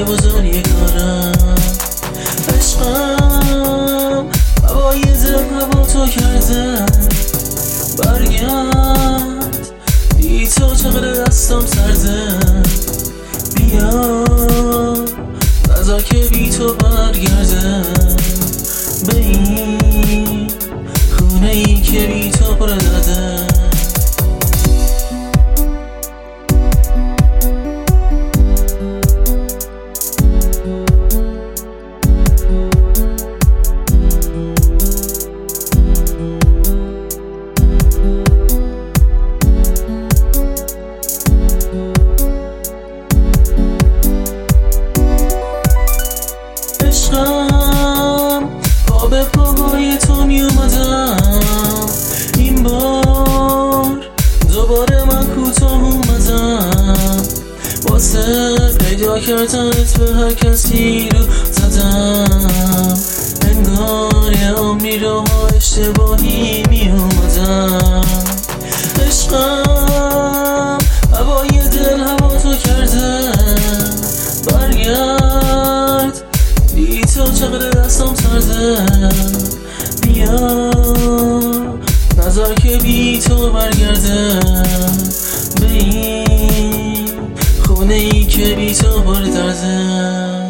های بزرگی کارم. عشقم هوای دل هوا تو کرده، برگرد بی تو چقدر دستم سرده. بیا نذار که بی تو برگرده به این خونه ای که بی تو پر داده. عشقم پا به پاهای تو می اومدم، این بار دوباره من کوتاه اومدم. واسه پیدا کردنت به هر کسی رو زدم، انگار یه عمری رو اشتباهی می اومدم. عشقم هوای دل هوا تو کرده، برگرد بی تو چقدر دستم سرده. بیا نذار که بی تو برگرده به این خونه ای که بی تو پر درده.